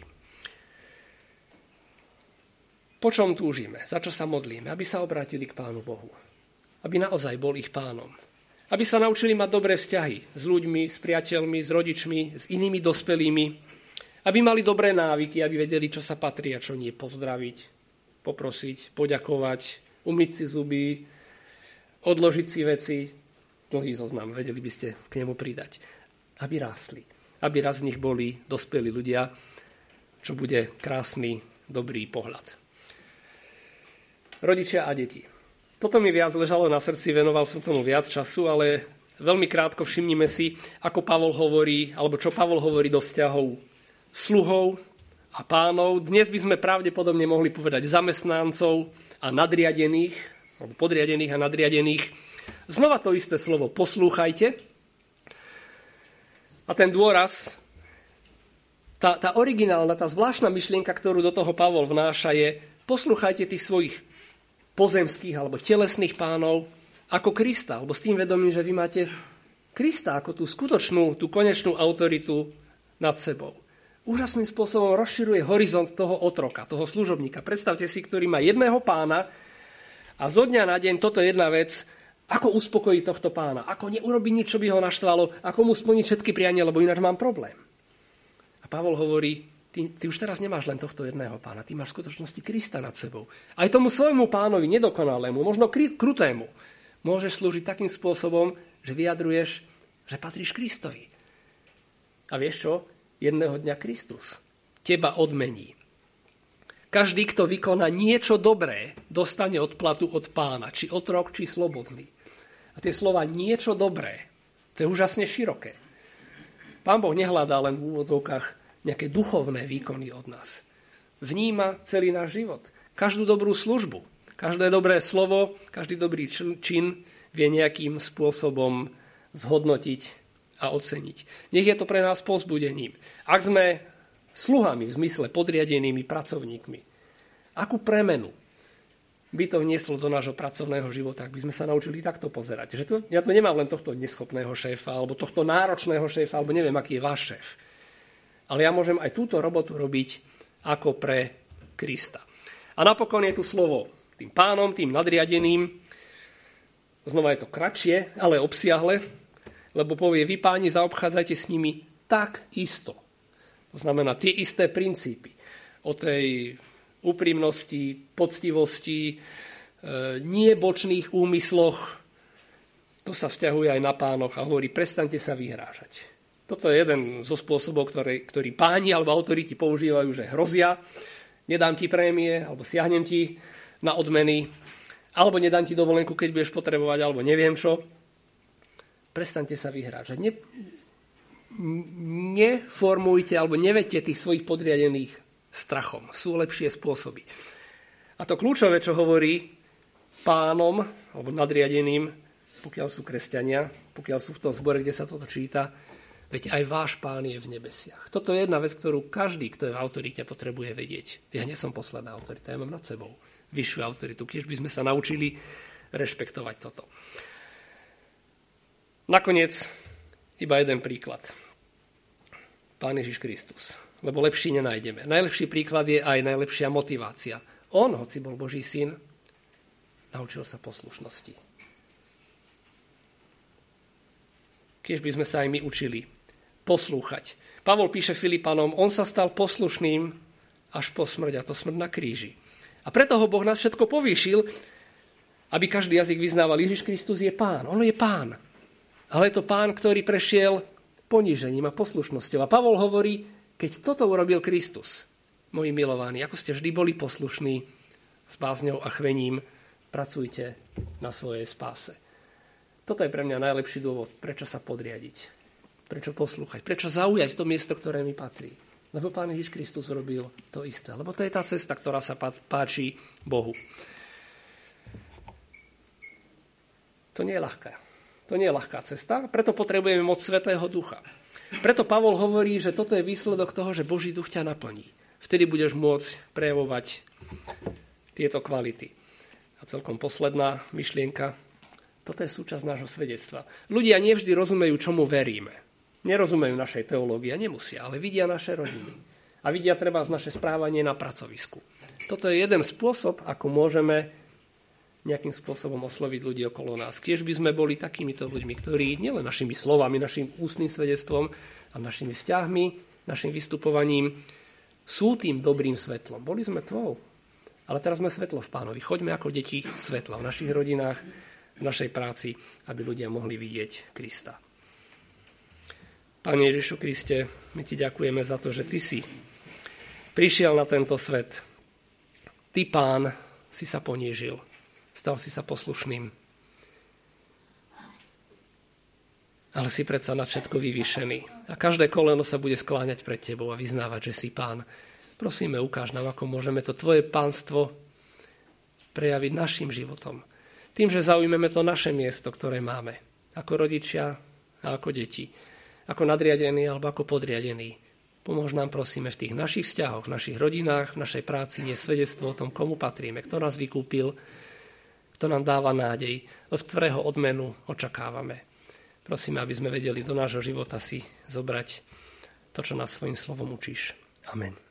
Speaker 1: Po čom túžime? Za čo sa modlíme? Aby sa obrátili k Pánu Bohu. Aby naozaj bol ich pánom. Aby sa naučili mať dobré vzťahy s ľuďmi, s priateľmi, s rodičmi, s inými dospelými. Aby mali dobré návyky, aby vedeli, čo sa patrí a čo nie. Pozdraviť, poprosiť, poďakovať, umyť si zuby, odložiť si veci. Dlhý zoznam, vedeli by ste k nemu pridať. Aby rástli. Aby raz z nich boli dospelí ľudia, čo bude krásny, dobrý pohľad. Rodičia a deti. Toto mi viac ležalo na srdci, venoval som tomu viac času, ale veľmi krátko všimnime si, ako Pavol hovorí, alebo čo Pavol hovorí do vzťahov sluhov a pánov. Dnes by sme pravdepodobne mohli povedať zamestnancov a nadriadených, alebo podriadených a nadriadených. Znova to isté slovo poslúchajte. A ten dôraz, tá originálna, tá zvláštna myšlienka, ktorú do toho Pavol vnáša, je poslúchajte tých svojich pozemských alebo telesných pánov ako Krista, alebo s tým vedomím, že vy máte Krista ako tú skutočnú, tú konečnú autoritu nad sebou. Úžasným spôsobom rozširuje horizont toho otroka, toho služobníka. Predstavte si, ktorý má jedného pána A zo dňa na deň toto je jedna vec, ako uspokojiť tohto pána, ako neurobiť nič, čo by ho naštvalo, ako mu splniť všetky priania, lebo ináč mám problém. A Pavol hovorí, ty už teraz nemáš len tohto jedného pána, ty máš v skutočnosti Krista nad sebou. Aj tomu svojmu pánovi, nedokonalému, možno krutému, môžeš slúžiť takým spôsobom, že vyjadruješ, že patríš Kristovi. A vieš čo? Jedného dňa Kristus teba odmení. Každý, kto vykoná niečo dobré, dostane odplatu od pána, či otrok, či slobodný. A tie slova niečo dobré, to je úžasne široké. Pán Boh nehľadá len v úvodzovkách nejaké duchovné výkony od nás. Vníma celý náš život. Každú dobrú službu, každé dobré slovo, každý dobrý čin vie nejakým spôsobom zhodnotiť a oceniť. Nech je to pre nás povzbudením. Ak sme sluhami v zmysle podriadenými pracovníkmi, akú premenu by to vnieslo do nášho pracovného života, ak by sme sa naučili takto pozerať. Že ja to nemám len tohto neschopného šéfa, alebo tohto náročného šéfa, alebo neviem, aký je váš šéf. Ale ja môžem aj túto robotu robiť ako pre Krista. A napokon je tu slovo tým pánom, tým nadriadeným. Znova je to kratšie, ale obsiahle, lebo povie, vy páni, zaobchádzajte s nimi tak isto. To znamená tie isté princípy o tej úprimnosti, poctivosti, nie bočných úmysloch. To sa vzťahuje aj na pánoch a hovorí, prestaňte sa vyhrážať. Toto je jeden zo spôsobov, ktorý páni alebo autoriti používajú, že hrozia, nedám ti prémie, alebo siahnem ti na odmeny, alebo nedám ti dovolenku, keď budeš potrebovať, alebo neviem čo. Prestaňte sa vyhrážať. Neformujte alebo nevedte tých svojich podriadených strachom. Sú lepšie spôsoby. A to kľúčové, čo hovorí pánom alebo nadriadeným, pokiaľ sú kresťania, pokiaľ sú v tom zbore, kde sa toto číta, veď aj váš pán je v nebesiach. Toto je jedna vec, ktorú každý, kto je v autorite, potrebuje vedieť. Ja nie som posledná autorita, ja mám nad sebou vyššiu autoritu. Keď by sme sa naučili rešpektovať toto. Nakoniec iba jeden príklad. Pán Ježiš Kristus. Lebo lepší nenájdeme. Najlepší príklad je aj najlepšia motivácia. On, hoci bol Boží syn, naučil sa poslušnosti. Keď by sme sa aj my učili poslúchať. Pavol píše Filipanom, on sa stal poslušným až po smrť, a to smrť na kríži. A preto ho Boh nás všetko povýšil, aby každý jazyk vyznával, Ježiš Kristus je pán. On je pán. Ale je to pán, ktorý prešiel ponížením a poslušnosťou. A Pavol hovorí, keď toto urobil Kristus, moji milovaní, ako ste vždy boli poslušní s bázňou a chvením, pracujte na svojej spáse. Toto je pre mňa najlepší dôvod, prečo sa podriadiť, prečo poslúchať, prečo zaujať to miesto, ktoré mi patrí. Lebo Pán Ježiš Kristus robil to isté. Lebo to je tá cesta, ktorá sa páči Bohu. To nie je ľahké. To nie je ľahká cesta, preto potrebujeme moc Svätého Ducha. Preto Pavol hovorí, že toto je výsledok toho, že Boží duch ťa naplní. Vtedy budeš môcť prejavovať tieto kvality. A celkom posledná myšlienka. Toto je súčasť nášho svedectva. Ľudia nevždy rozumejú, čomu veríme. Nerozumejú našej teológie, nemusia, ale vidia naše rodiny. A vidia treba z naše správanie na pracovisku. Toto je jeden spôsob, ako môžeme nejakým spôsobom osloviť ľudí okolo nás. Kiež by sme boli takýmito ľuďmi, ktorí nielen našimi slovami, našim ústnym svedectvom a našimi vzťahmi, našim vystupovaním sú tým dobrým svetlom. Boli sme tmou, ale teraz sme svetlo v Pánovi. Choďme ako deti svetla v našich rodinách, v našej práci, aby ľudia mohli vidieť Krista. Pane Ježišu Kriste, my ti ďakujeme za to, že ty si prišiel na tento svet. Ty, Pán, si sa ponížil. Stal si sa poslušným. Ale si predsa na všetko vyvýšený. A každé koleno sa bude skláňať pred tebou a vyznávať, že si Pán. Prosíme, ukáž nám, ako môžeme to tvoje pánstvo prejaviť našim životom. Tým, že zaujmeme to naše miesto, ktoré máme. Ako rodičia a ako deti. Ako nadriadení alebo ako podriadení. Pomôž nám, prosíme, v tých našich vzťahoch, v našich rodinách, v našej práci nie svedectvo o tom, komu patríme, kto nás vykúpil, kto nám dáva nádej, od ktorého odmenu očakávame. Prosíme, aby sme vedeli do nášho života si zobrať to, čo nás svojím slovom učíš. Amen.